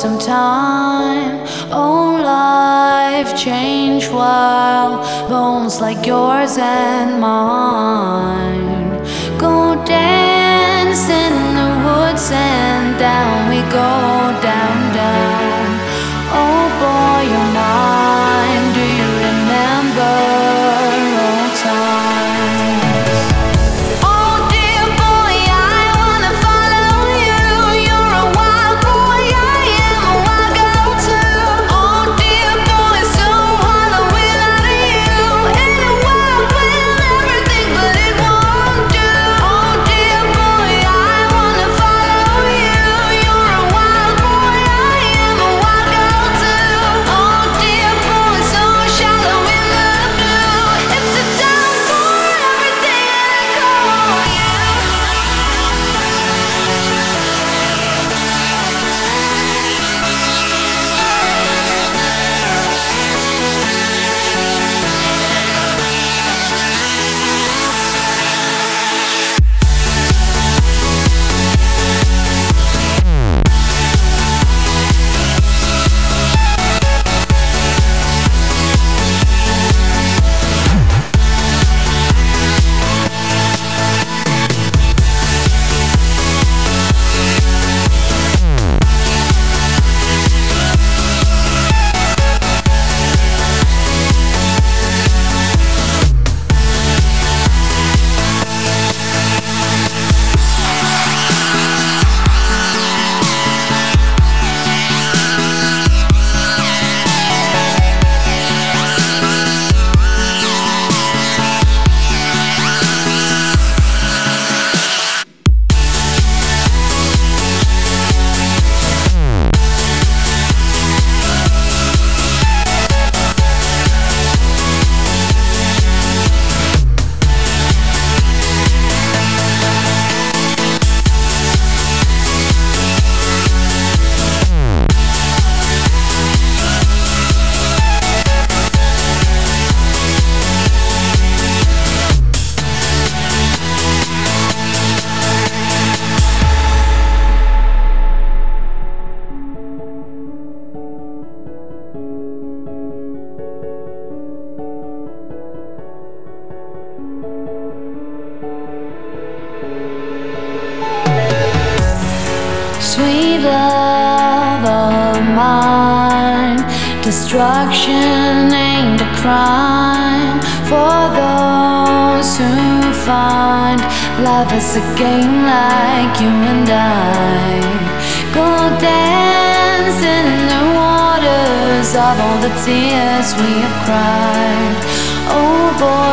some time. Oh, life change while bones like yours and mine go dancing in the woods, and down we go, down, down. Oh boy, you're mine. Do you remember old times? Oh dear boy, I wanna follow you. You're a wild boy, I am a wild girl too. Oh dear boy, so hollow without you. In a world with everything, but it won't do. Oh dear boy, I wanna follow you. You're a wild boy, I am a wild girl too. Oh dear boy, so shallow in the blue. It's a time for everything, and I call you. Sweet love of mine, destruction ain't a crime for those who find life is a game like you and I. Go dancing in the waters of all the tears we have cried. Oh boy,